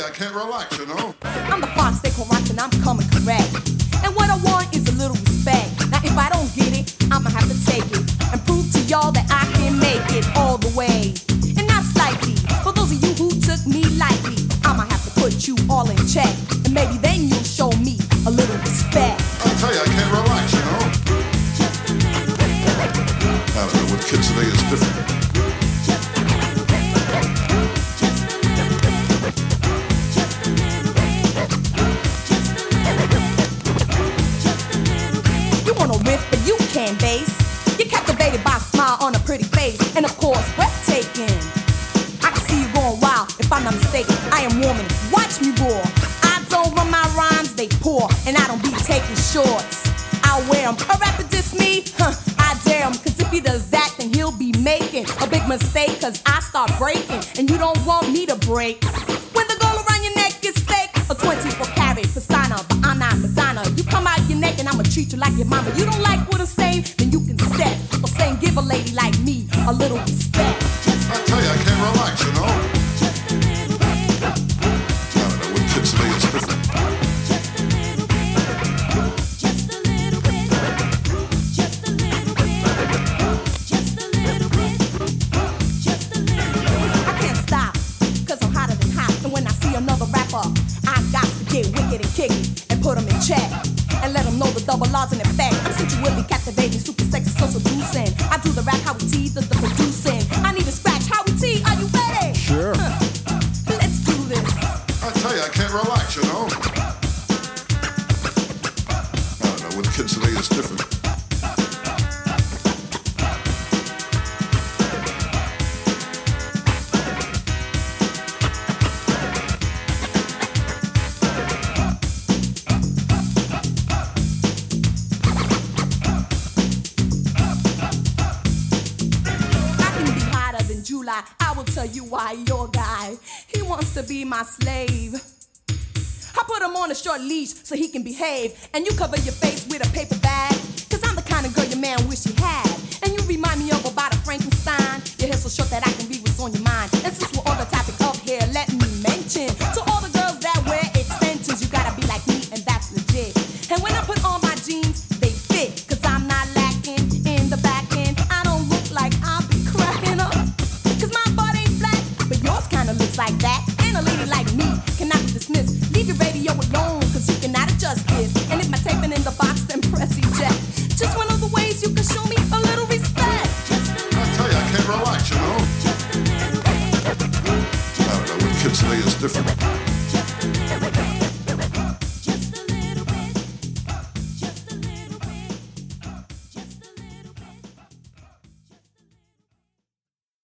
I can't relax, you know. I'm the fox they call rocks and I'm coming correct. And what I want is a little respect. Now if I don't get it, I'ma have to take it and prove to y'all that I can make it all the way. And not slightly, for those of you who took me lightly, I'ma have to put you all in check. And maybe then you'll show me a little respect. I tell you, I can't relax, you know. I don't know, with kids today it's different. But you can, bass. You're captivated by a smile on a pretty face, and of course, breathtaking. I can see you going wild, if I'm not mistaken. I am woman, watch me roar. I don't run my rhymes, they pour, and I don't be taking shorts. I'll wear them. A rapper diss me? I dare him, cause if he does that, then he'll be making a big mistake, cause I start breaking, and you don't want me to break. When the goal around your neck is fake, a 24 karat persona, but I'm not Madonna. You come out your neck and I'ma treat you like your mama. You don't like what I'm saying? Then you can step. Or saying give a lady like me a little respect. I tell you, I can't relax, you know. I don't know, with kids today it's different. I can't stop, cause I'm hotter than hot. And when I see another rapper, I got to get wicked and kick it and put them in check. And let them know the double laws in effect. I'm sensually captivating, super sexy, so seducing. I do the rap, Howie T does the producing. I need a scratch, Howie T, are you ready? Sure. Let's do this. I tell you, I can't relax, you know. I don't know, with kids today it's different. July, I will tell you why your guy, he wants to be my slave. I put him on a short leash so he can behave, and you cover your face with a paper bag, cause I'm the kind of girl your man wish he had. And you remind me of about a Frankenstein. Your hair so short that I can read what's on your mind. And since we're on the topic of hair, let me mention to all the girls that wear extensions, you gotta be like me, and that's legit. And when I put on my jeans, they fit, cause I'm not lacking in the back end. I don't look like I'll be cracking up, cause my butt ain't flat, but yours kinda looks like that. And a lady like me cannot be dismissed. Leave your radio alone, cause you cannot adjust this. And if my taping in the box, then press eject. Just one of the ways you can show me a little respect. I tell you, I can't relax, you know. I don't know, with kids today it's different.